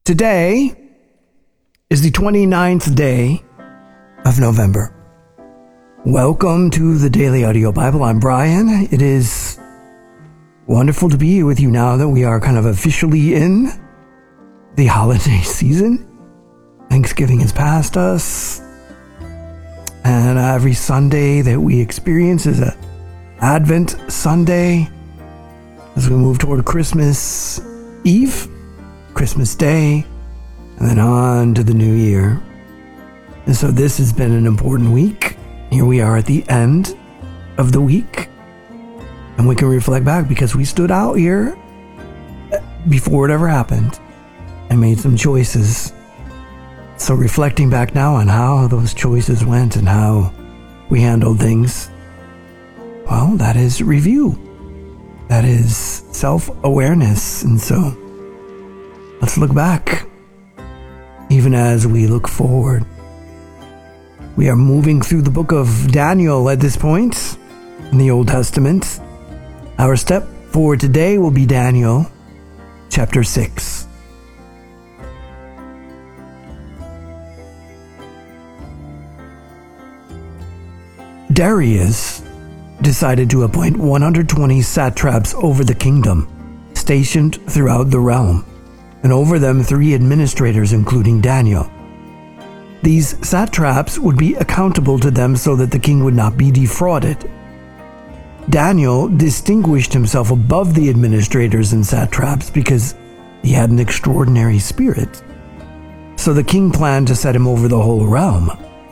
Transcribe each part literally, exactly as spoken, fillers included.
Today is the twenty-ninth day of November. Welcome to the Daily Audio Bible. I'm Brian. It is wonderful to be here with you now that we are kind of officially in the holiday season. Thanksgiving is past us, and every Sunday that we experience is a Advent Sunday as we move toward Christmas Eve, Christmas Day, and then on to the new year. And so this has been an important week. Here we are at the end of the week, and we can reflect back because we stood out here before it ever happened and made some choices. So reflecting back now on how those choices went and how we handled things, well, that is review. That is self-awareness. And so let's look back, even as we look forward. We are moving through the book of Daniel at this point in the Old Testament. Our step for today will be Daniel chapter six. Darius decided to appoint one hundred twenty satraps over the kingdom, stationed throughout the realm, and over them three administrators, including Daniel. These satraps would be accountable to them so that the king would not be defrauded. Daniel distinguished himself above the administrators and satraps because he had an extraordinary spirit. So the king planned to set him over the whole realm.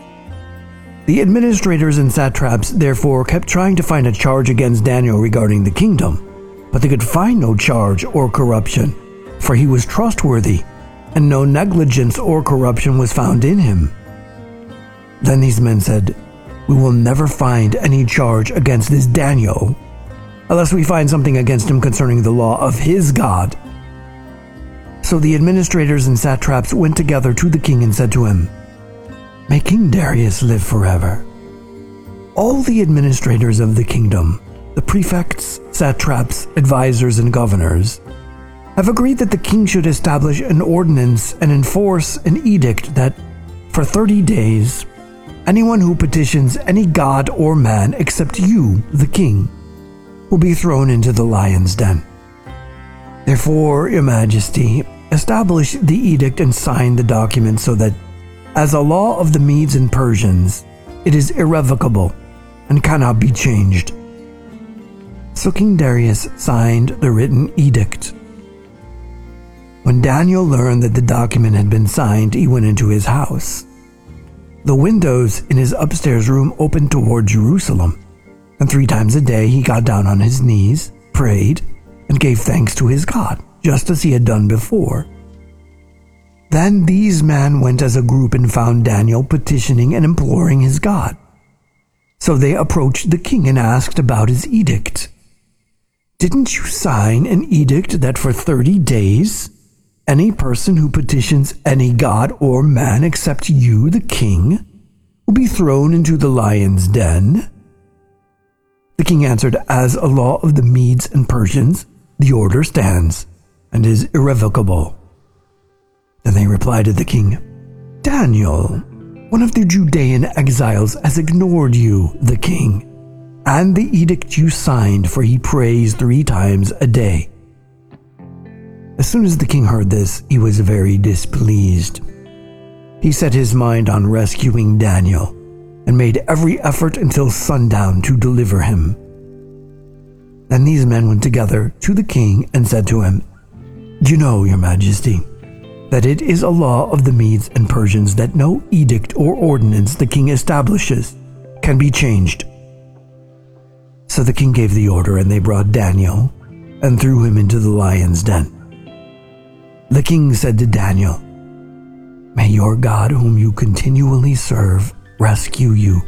The administrators and satraps therefore kept trying to find a charge against Daniel regarding the kingdom, but they could find no charge or corruption, for he was trustworthy, and no negligence or corruption was found in him. Then these men said, "We will never find any charge against this Daniel, unless we find something against him concerning the law of his God." So the administrators and satraps went together to the king and said to him, "May King Darius live forever. All the administrators of the kingdom, the prefects, satraps, advisors, and governors, have agreed that the king should establish an ordinance and enforce an edict that, for thirty days, anyone who petitions any god or man except you, the king, will be thrown into the lion's den. Therefore, your majesty, establish the edict and sign the document so that, as a law of the Medes and Persians, it is irrevocable and cannot be changed." So King Darius signed the written edict. When Daniel learned that the document had been signed, he went into his house. The windows in his upstairs room opened toward Jerusalem, and three times a day he got down on his knees, prayed, and gave thanks to his God, just as he had done before. Then these men went as a group and found Daniel petitioning and imploring his God. So they approached the king and asked about his edict. "Didn't you sign an edict that for thirty days, any person who petitions any god or man except you, the king, will be thrown into the lion's den?" The king answered, "As a law of the Medes and Persians, the order stands and is irrevocable." Then they replied to the king, "Daniel, one of the Judean exiles, has ignored you, the king, and the edict you signed, for he prays three times a day." As soon as the king heard this, he was very displeased. He set his mind on rescuing Daniel and made every effort until sundown to deliver him. Then these men went together to the king and said to him, "You know, your majesty, that it is a law of the Medes and Persians that no edict or ordinance the king establishes can be changed." So the king gave the order, and they brought Daniel and threw him into the lion's den. The king said to Daniel, "May your God, whom you continually serve, rescue you."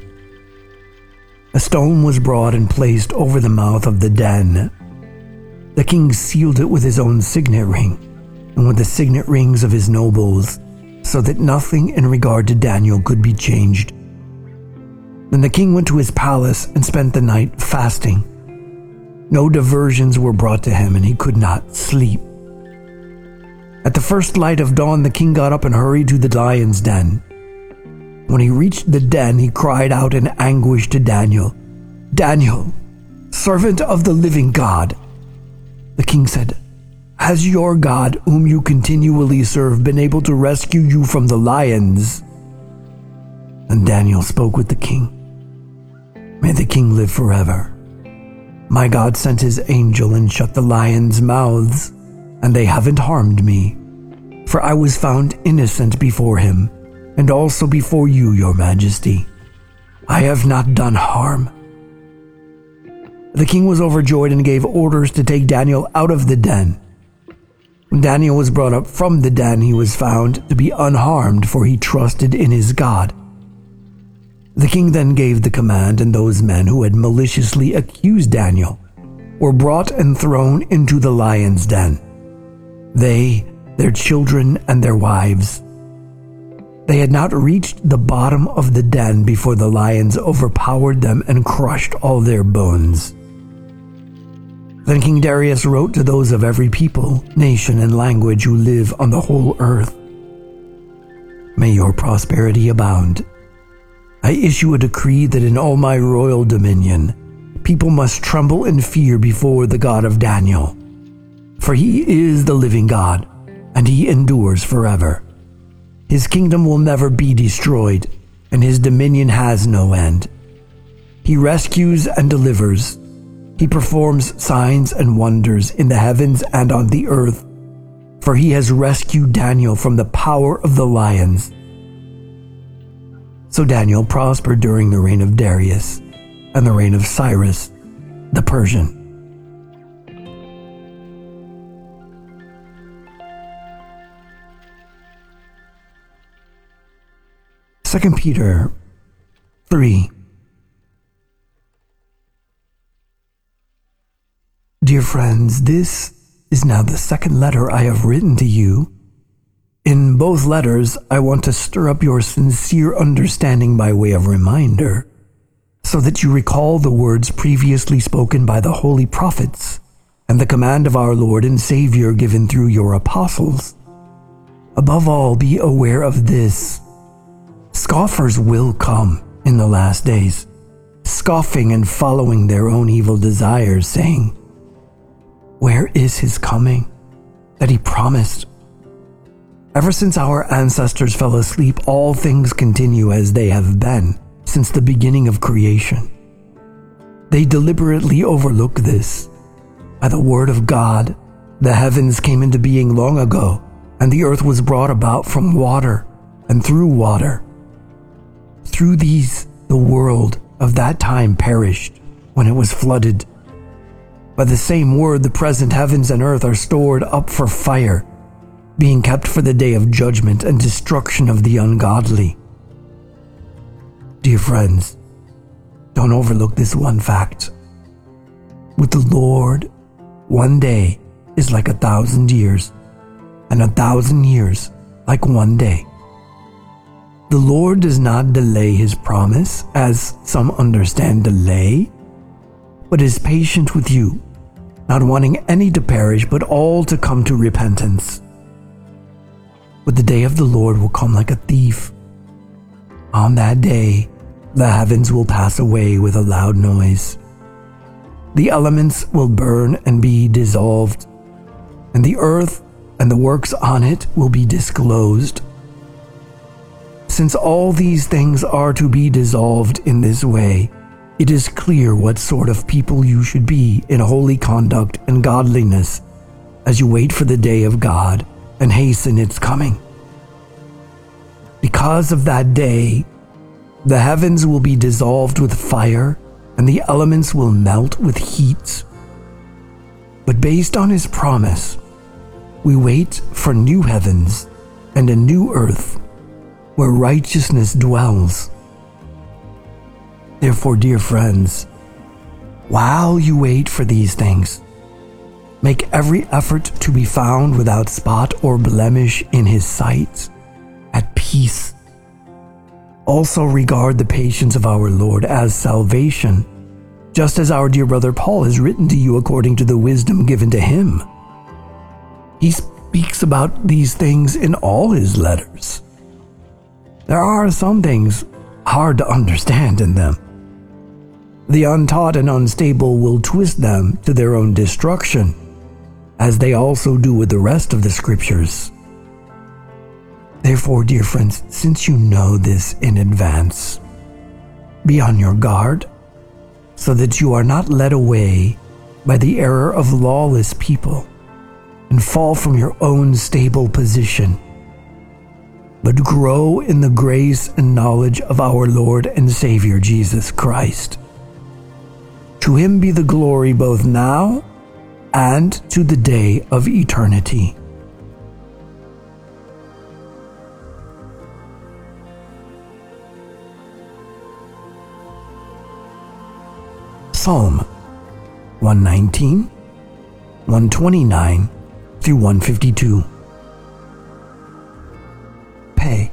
A stone was brought and placed over the mouth of the den. The king sealed it with his own signet ring and with the signet rings of his nobles, so that nothing in regard to Daniel could be changed. Then the king went to his palace and spent the night fasting. No diversions were brought to him, and he could not sleep. At the first light of dawn, the king got up and hurried to the lion's den. When he reached the den, he cried out in anguish to Daniel, "Daniel, servant of the living God." The king said, "Has your God, whom you continually serve, been able to rescue you from the lions?" And Daniel spoke with the king. "May the king live forever. My God sent his angel and shut the lions' mouths, and they haven't harmed me, for I was found innocent before him, and also before you, your majesty. I have not done harm." The king was overjoyed and gave orders to take Daniel out of the den. When Daniel was brought up from the den, he was found to be unharmed, for he trusted in his God. The king then gave the command, and those men who had maliciously accused Daniel were brought and thrown into the lion's den. They, their children, and their wives. They had not reached the bottom of the den before the lions overpowered them and crushed all their bones. Then King Darius wrote to those of every people, nation, and language who live on the whole earth, "May your prosperity abound. I issue a decree that in all my royal dominion, people must tremble in fear before the God of Daniel. For he is the living God, and he endures forever. His kingdom will never be destroyed, and his dominion has no end. He rescues and delivers. He performs signs and wonders in the heavens and on the earth, for he has rescued Daniel from the power of the lions." So Daniel prospered during the reign of Darius and the reign of Cyrus the Persian. Second Peter three. Dear friends, this is now the second letter I have written to you. In both letters, I want to stir up your sincere understanding by way of reminder, so that you recall the words previously spoken by the holy prophets and the command of our Lord and Savior given through your apostles. Above all, be aware of this. Scoffers will come in the last days, scoffing and following their own evil desires, saying, "Where is his coming that he promised?" Ever since our ancestors fell asleep, all things continue as they have been since the beginning of creation. They deliberately overlook this. By the word of God, the heavens came into being long ago, and the earth was brought about from water and through water. Through these, the world of that time perished when it was flooded. By the same word, the present heavens and earth are stored up for fire, being kept for the day of judgment and destruction of the ungodly. Dear friends, don't overlook this one fact. With the Lord, one day is like a thousand years, and a thousand years like one day. The Lord does not delay his promise, as some understand delay, but is patient with you, not wanting any to perish, but all to come to repentance. But the day of the Lord will come like a thief. On that day, the heavens will pass away with a loud noise. The elements will burn and be dissolved, and the earth and the works on it will be disclosed. Since all these things are to be dissolved in this way, it is clear what sort of people you should be in holy conduct and godliness as you wait for the day of God and hasten its coming. Because of that day, the heavens will be dissolved with fire, and the elements will melt with heat. But based on his promise, we wait for new heavens and a new earth where righteousness dwells. Therefore, dear friends, while you wait for these things, make every effort to be found without spot or blemish in his sight, at peace. Also regard the patience of our Lord as salvation, just as our dear brother Paul has written to you according to the wisdom given to him. He speaks about these things in all his letters. There are some things hard to understand in them. The untaught and unstable will twist them to their own destruction, as they also do with the rest of the scriptures. Therefore, dear friends, since you know this in advance, be on your guard, so that you are not led away by the error of lawless people and fall from your own stable position, but grow in the grace and knowledge of our Lord and Savior Jesus Christ. To him be the glory both now and to the day of eternity. Psalm one nineteen, one twenty-nine through one fifty-two. Pay.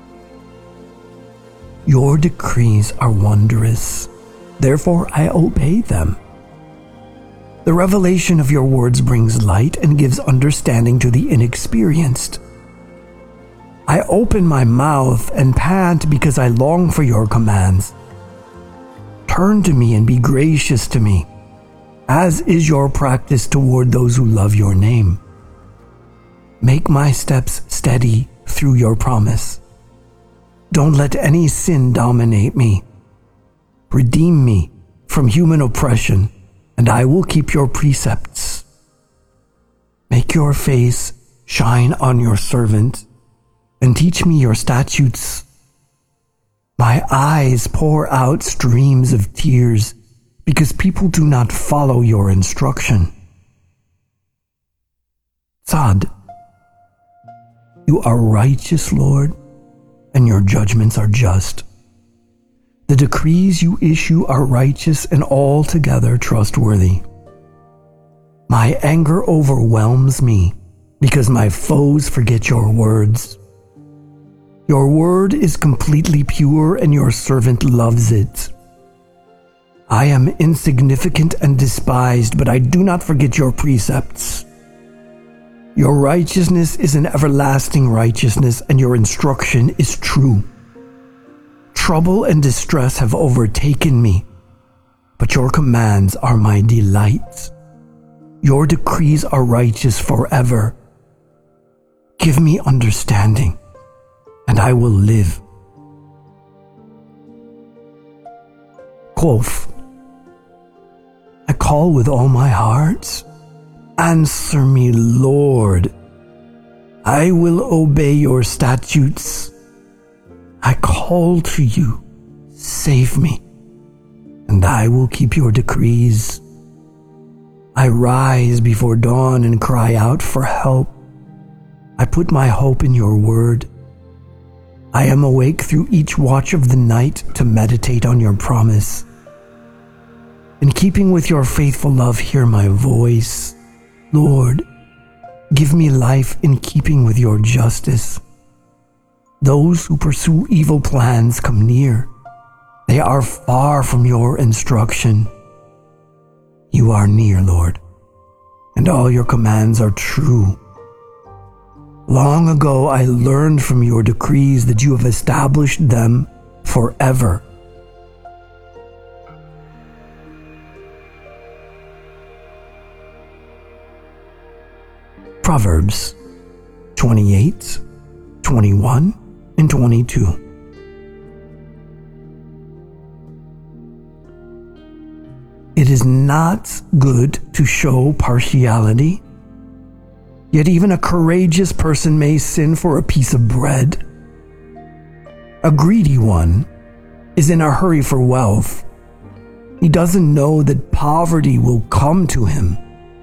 Your decrees are wondrous, therefore I obey them. The revelation of your words brings light and gives understanding to the inexperienced. I open my mouth and pant because I long for your commands. Turn to me and be gracious to me, as is your practice toward those who love your name. Make my steps steady through your promise. Don't let any sin dominate me. Redeem me from human oppression, and I will keep your precepts. Make your face shine on your servant, and teach me your statutes. My eyes pour out streams of tears because people do not follow your instruction. Tzad. You are righteous, Lord, and your judgments are just. The decrees you issue are righteous and altogether trustworthy. My anger overwhelms me because my foes forget your words. Your word is completely pure and your servant loves it. I am insignificant and despised, but I do not forget your precepts. Your righteousness is an everlasting righteousness, and your instruction is true. Trouble and distress have overtaken me, but your commands are my delight. Your decrees are righteous forever. Give me understanding, and I will live. Quoth, I call with all my heart. Answer me, Lord. I will obey your statutes. I call to you. Save me, and I will keep your decrees. I rise before dawn and cry out for help. I put my hope in your word. I am awake through each watch of the night to meditate on your promise. In keeping with your faithful love, hear my voice. Lord, give me life in keeping with your justice. Those who pursue evil plans come near. They are far from your instruction. You are near, Lord, and all your commands are true. Long ago I learned from your decrees that you have established them forever. Proverbs twenty-eight, twenty-one, and twenty-two. It is not good to show partiality, yet even a courageous person may sin for a piece of bread. A greedy one is in a hurry for wealth. He doesn't know that poverty will come to him.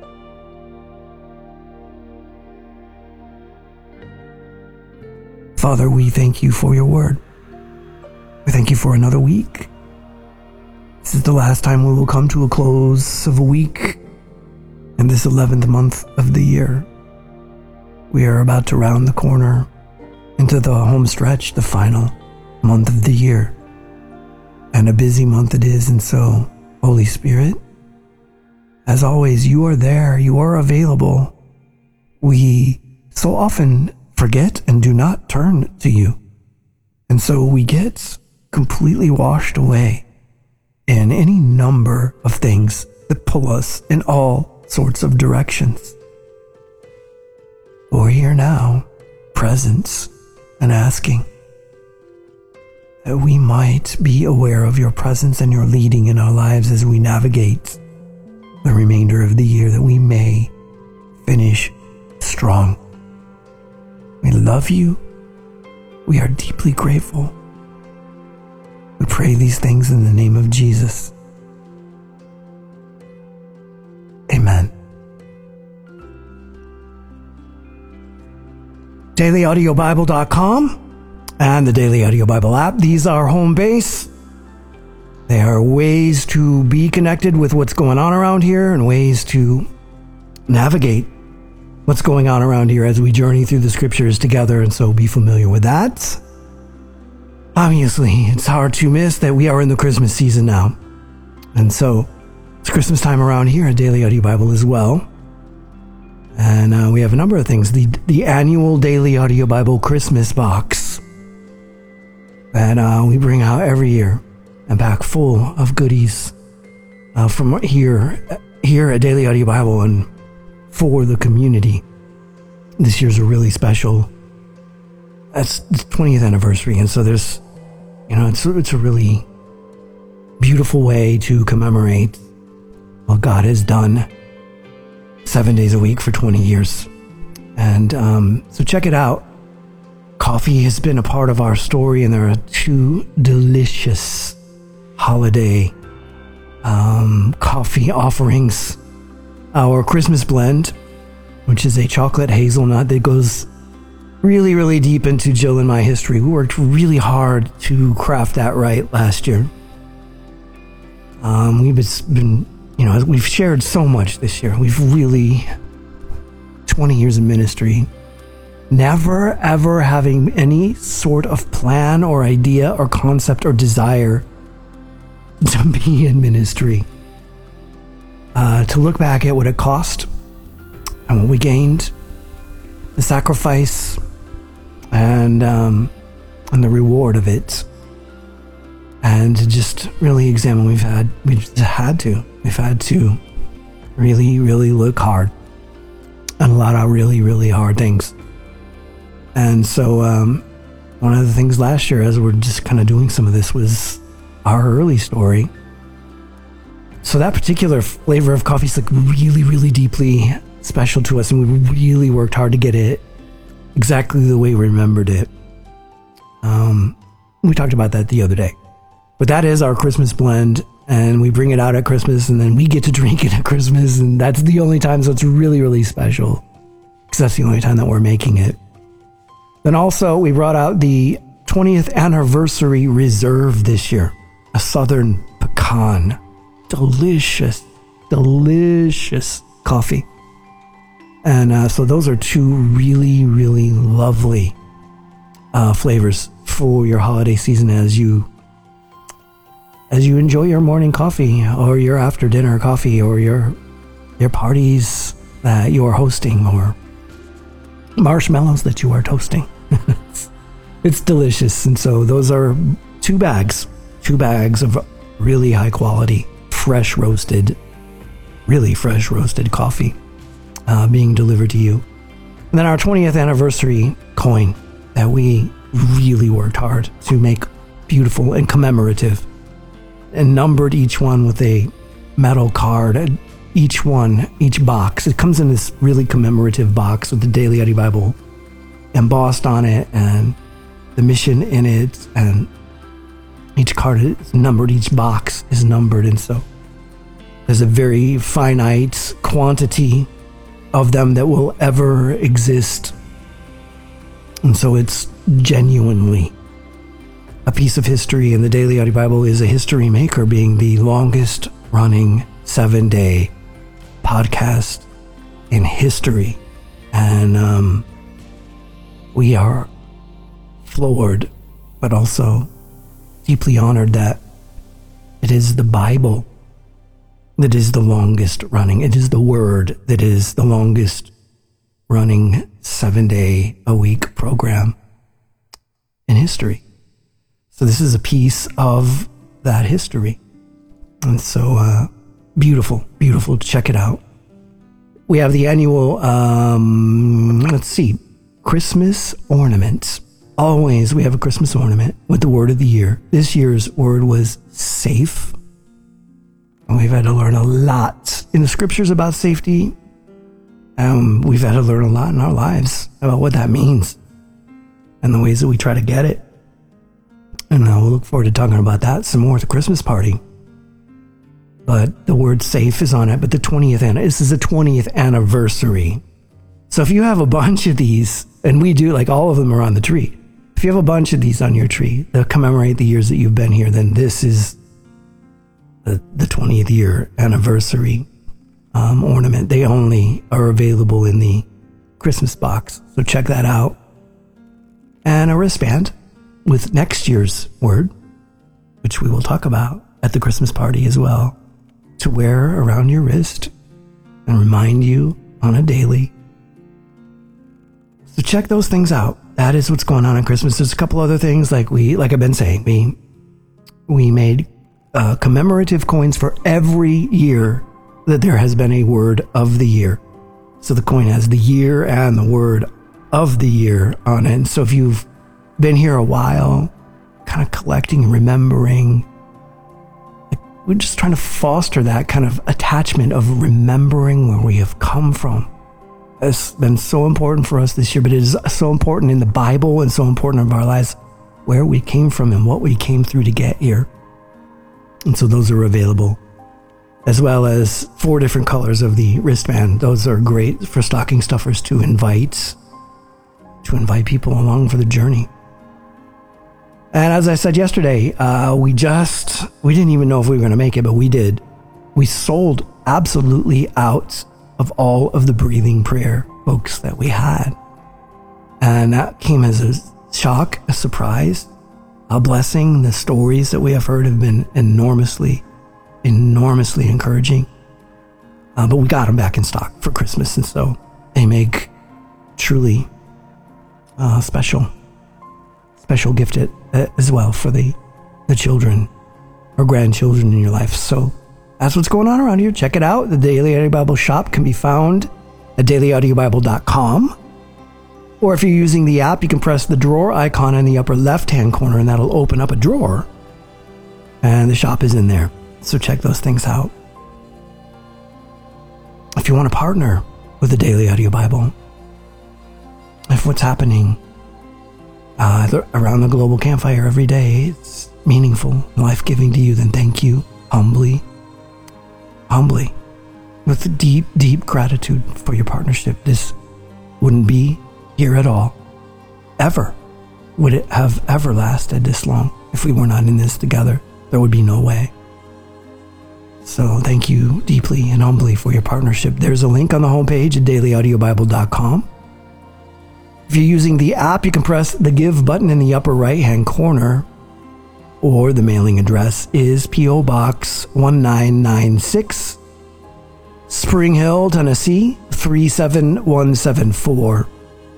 Father, we thank you for your word. We thank you for another week. This is the last time we will come to a close of a week in this eleventh month of the year. We are about to round the corner into the home stretch, the final month of the year. And a busy month it is, and so, Holy Spirit, as always, you are there, you are available. We so often forget and do not turn to you. And so we get completely washed away in any number of things that pull us in all sorts of directions. We're here now, present and asking that we might be aware of your presence and your leading in our lives as we navigate the remainder of the year, that we may finish strong. We love you. We are deeply grateful. We pray these things in the name of Jesus. Amen. daily audio bible dot com and the Daily Audio Bible app. These are home base. They are ways to be connected with what's going on around here and ways to navigate what's going on around here as we journey through the scriptures together. And so be familiar with that. Obviously, it's hard to miss that we are in the Christmas season now. And so it's Christmas time around here at Daily Audio Bible as well. And uh, we have a number of things. The, the annual Daily Audio Bible Christmas box that uh, we bring out every year, and pack full of goodies uh, from here, here at Daily Audio Bible and for the community. This year's a really special, it's the twentieth anniversary. And so there's, you know, it's, it's a really beautiful way to commemorate what God has done seven days a week for twenty years. And um, so check it out. Coffee has been a part of our story, and there are two delicious holiday um, coffee offerings. Our Christmas blend, which is a chocolate hazelnut that goes really, really deep into Jill and my history. We worked really hard to craft that right last year. Um, we've been, you know, we've shared so much this year. We've really, twenty years of ministry, never ever having any sort of plan or idea or concept or desire to be in ministry. Uh, to look back at what it cost and what we gained, the sacrifice and um, and the reward of it, and to just really examine. We've had we just had to we've had to really really look hard on a lot of really really hard things. And so um, one of the things last year, as we're just kind of doing some of this, was our early story. So that particular flavor of coffee is like really, really deeply special to us, and we really worked hard to get it exactly the way we remembered it. Um, we talked about that the other day. But that is our Christmas blend, and we bring it out at Christmas, and then we get to drink it at Christmas, and that's the only time, so it's really, really special, because that's the only time that we're making it. Then also, we brought out the twentieth anniversary reserve this year, a Southern pecan. Delicious, delicious coffee. And uh, so those are two really, really lovely uh, flavors for your holiday season as you as you enjoy your morning coffee or your after dinner coffee or your your parties that you are hosting or marshmallows that you are toasting. it's, it's delicious. And so those are two bags, two bags of really high quality, fresh roasted, really fresh roasted coffee uh, being delivered to you. And then our twentieth anniversary coin that we really worked hard to make beautiful and commemorative, and numbered each one with a metal card. And each one, each box, it comes in this really commemorative box with the Daily Audio Bible embossed on it and the mission in it, and each card is numbered, each box is numbered, and so there's a very finite quantity of them that will ever exist. And so it's genuinely a piece of history, and the Daily Audio Bible is a history maker, being the longest running seven-day podcast in history. And um, we are floored, but also deeply honored that it is the Bible that is the longest running. It is the Word that is the longest running seven day a week program in history. So this is a piece of that history. And so, uh, beautiful, beautiful. Check it out. We have the annual, um, let's see, Christmas ornaments. Always we have a Christmas ornament with the word of the year. This year's word was safe. And we've had to learn a lot in the scriptures about safety. Um, we've had to learn a lot in our lives about what that means and the ways that we try to get it. And uh, we'll look forward to talking about that some more at the Christmas party. But the word safe is on it. But the twentieth, this is the twentieth anniversary. So if you have a bunch of these, and we do, like all of them are on the tree. If you have a bunch of these on your tree that commemorate the years that you've been here, then this is the, the twentieth year anniversary um, ornament. They only are available in the Christmas box. So check that out. And a wristband with next year's word, which we will talk about at the Christmas party as well, to wear around your wrist and remind you on a daily. So check those things out. That is what's going on at Christmas. There's a couple other things like we, like I've been saying, we, we made uh, commemorative coins for every year that there has been a word of the year. So the coin has the year and the word of the year on it. And so if you've been here a while, kind of collecting and remembering, like we're just trying to foster that kind of attachment of remembering where we have come from. It's been so important for us this year, but it is so important in the Bible and so important in our lives where we came from and what we came through to get here. And so those are available, as well as four different colors of the wristband. Those are great for stocking stuffers to invite, to invite people along for the journey. And as I said yesterday, uh, we just, we didn't even know if we were going to make it, but we did. We sold absolutely out of all of the breathing prayer books that we had. And that came as a shock, a surprise, a blessing. The stories that we have heard have been enormously, enormously encouraging. Uh, but we got them back in stock for Christmas. And so they make truly uh, special, special gift it, uh, as well for the, the children or grandchildren in your life. So that's what's going on around here. Check it out. The Daily Audio Bible shop can be found at daily audio bible dot com. Or if you're using the app, you can press the drawer icon in the upper left-hand corner, and that'll open up a drawer. And the shop is in there. So check those things out. If you want to partner with the Daily Audio Bible, if what's happening uh, around the global campfire every day, it's meaningful, life-giving to you, then thank you humbly. Humbly, with deep, deep gratitude for your partnership. This wouldn't be here at all. Ever would it have ever lasted this long if we were not in this together. There would be no way. So thank you deeply and humbly for your partnership. There's a link on the homepage at daily audio bible dot com. If you're using the app, you can press the Give button in the upper right-hand corner. Or the mailing address is P O Box one nine nine six, Spring Hill, Tennessee three seven one seven four.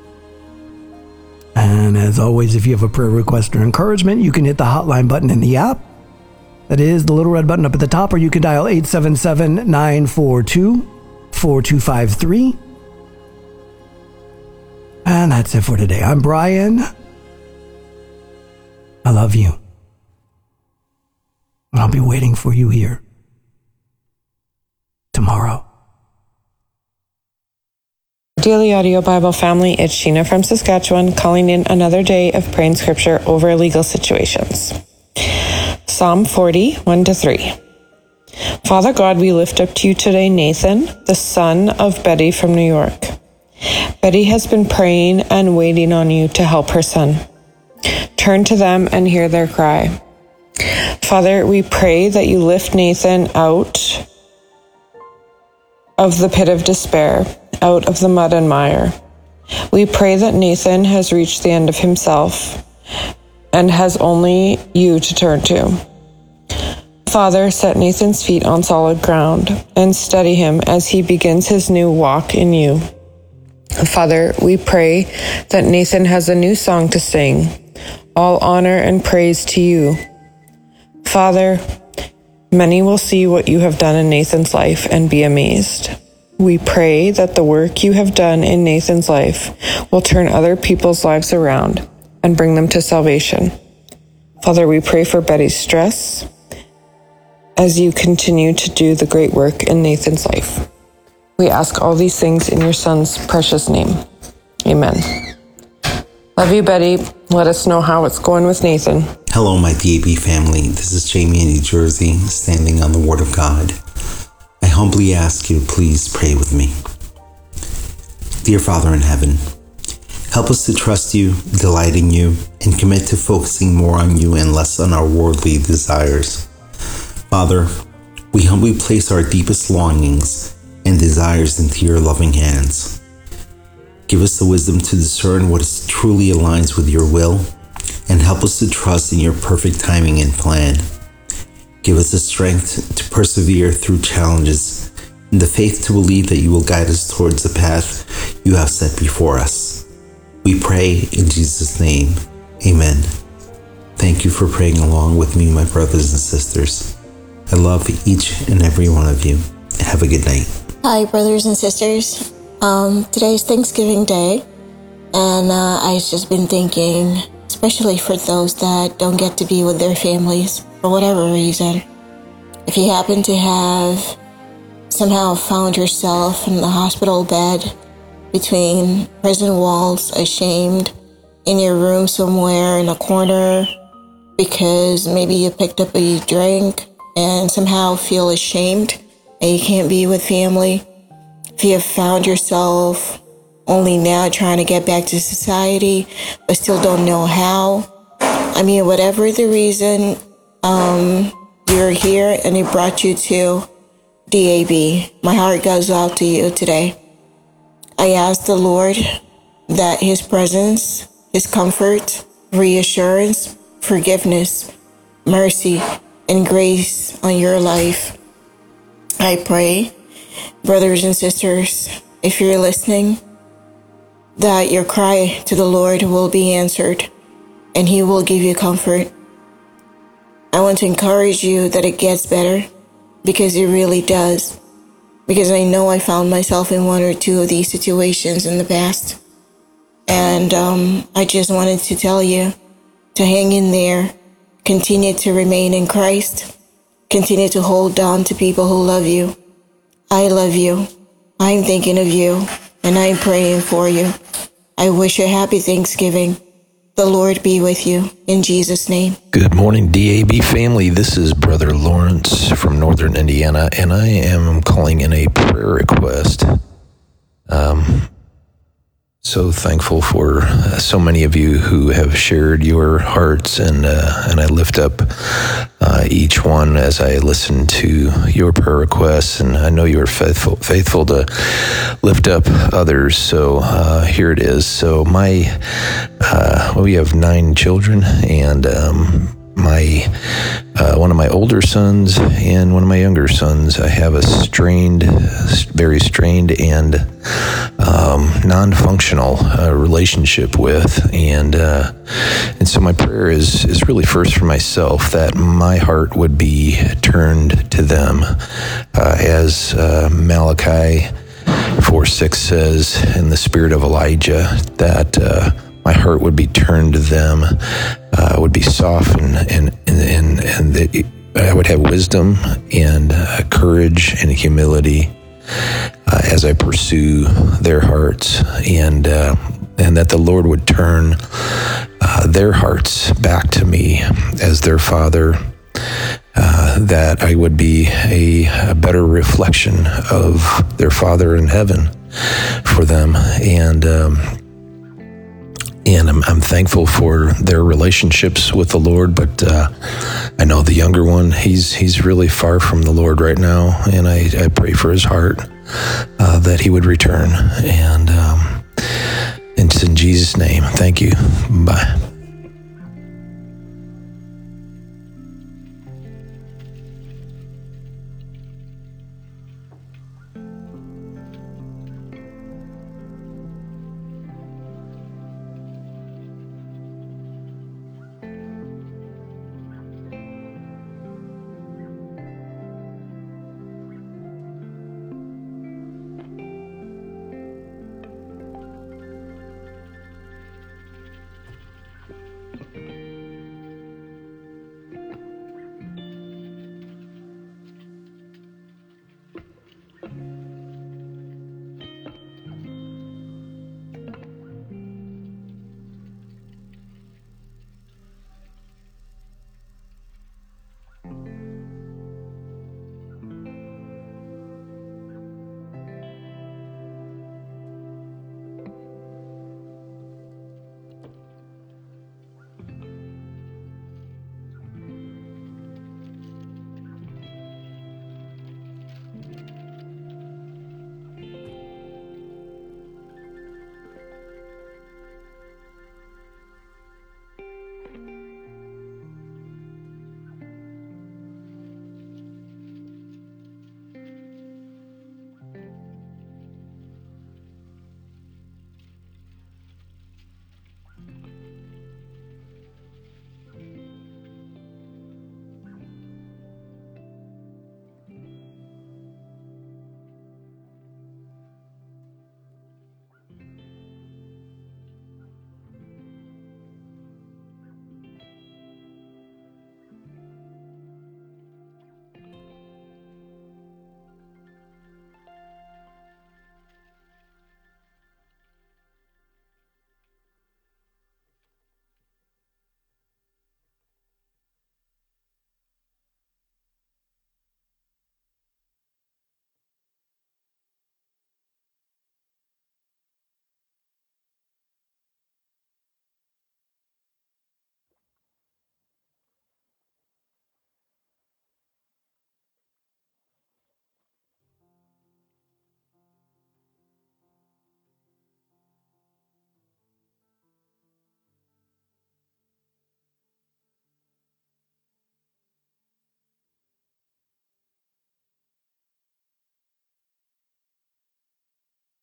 And as always, if you have a prayer request or encouragement, you can hit the hotline button in the app. That is the little red button up at the top, or you can dial eight seven seven, nine four two, four two five three. And that's it for today. I'm Brian. I love you. I'll be waiting for you here tomorrow. Daily Audio Bible family, it's Sheena from Saskatchewan, calling in another day of praying scripture over legal situations. Psalm forty, one to three. Father God, we lift up to you today Nathan, the son of Betty from New York. Betty has been praying and waiting on you to help her son. Turn to them and hear their cry. Father, we pray that you lift Nathan out of the pit of despair, out of the mud and mire. We pray that Nathan has reached the end of himself and has only you to turn to. Father, set Nathan's feet on solid ground and steady him as he begins his new walk in you. Father, we pray that Nathan has a new song to sing. All honor and praise to you. Father, many will see what you have done in Nathan's life and be amazed. We pray that the work you have done in Nathan's life will turn other people's lives around and bring them to salvation. Father, we pray for Betty's stress as you continue to do the great work in Nathan's life. We ask all these things in your son's precious name. Amen. Love you, Betty. Let us know how it's going with Nathan. Hello, my D A B family. This is Jamie in New Jersey, standing on the Word of God. I humbly ask you to please pray with me. Dear Father in heaven, help us to trust you, delight in you, and commit to focusing more on you and less on our worldly desires. Father, we humbly place our deepest longings and desires into your loving hands. Give us the wisdom to discern what is truly aligns with your will, and help us to trust in your perfect timing and plan. Give us the strength to persevere through challenges and the faith to believe that you will guide us towards the path you have set before us. We pray in Jesus' name. Amen. Thank you for praying along with me, my brothers and sisters. I love each and every one of you. Have a good night. Hi, brothers and sisters. Um, today's Thanksgiving Day, and uh, I've just been thinking, especially for those that don't get to be with their families for whatever reason. If you happen to have somehow found yourself in the hospital bed between prison walls, ashamed, in your room somewhere in a corner because maybe you picked up a drink and somehow feel ashamed and you can't be with family. If you have found yourself only now trying to get back to society but still don't know how. I mean, whatever the reason, um, you're here and it brought you to D A B. My heart goes out to you today. I ask the Lord that His presence, His comfort, reassurance, forgiveness, mercy, and grace on your life. I pray, brothers and sisters, if you're listening, that your cry to the Lord will be answered and He will give you comfort. I want to encourage you that it gets better, because it really does. Because I know I found myself in one or two of these situations in the past. And um, I just wanted to tell you to hang in there, continue to remain in Christ, continue to hold on to people who love you. I love you. I'm thinking of you, and I'm praying for you. I wish you a happy Thanksgiving. The Lord be with you, in Jesus' name. Good morning, D A B family. This is Brother Lawrence from Northern Indiana, and I am calling in a prayer request. Um, so thankful for uh, so many of you who have shared your hearts, and uh, and I lift up uh, each one as I listen to your prayer requests, and I know you are faithful faithful to lift up others. So uh, here it is. So my uh, well, we have nine children, and um, my uh, one of my older sons and one of my younger sons, I have a strained, very strained and um, non-functional uh, relationship with, and uh, and so my prayer is is really first for myself, that my heart would be turned to them, uh, as uh, Malachi four six says, in the spirit of Elijah, that uh, my heart would be turned to them, uh, would be softened, and and and, and that I would have wisdom and uh, courage and humility uh, as I pursue their hearts, and uh, and that the Lord would turn uh, their hearts back to me as their Father. Uh, that I would be a, a better reflection of their Father in heaven for them, and um, and I'm, I'm thankful for their relationships with the Lord. But uh, I know the younger one, he's he's really far from the Lord right now, and I, I pray for his heart uh, that he would return. And um, it's in Jesus' name. Thank you. Bye.